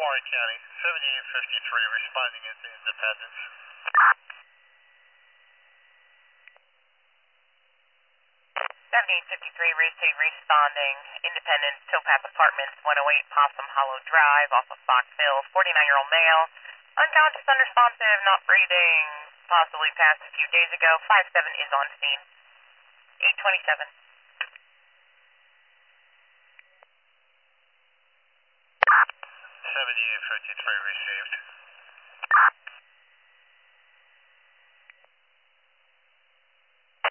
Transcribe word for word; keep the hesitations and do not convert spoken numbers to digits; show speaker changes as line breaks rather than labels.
Warren County, seventy-eight fifty-three, responding into Independence.
seventy-eight fifty-three, Race eight responding, Independence, Towpath Apartments, one oh eight Possum Hollow Drive, off of Fox Hill, forty-nine-year-old male, unconscious, unresponsive, not breathing, possibly passed a few days ago, five seven is on scene, eight twenty-seven.
seventy-eight fifty-three received.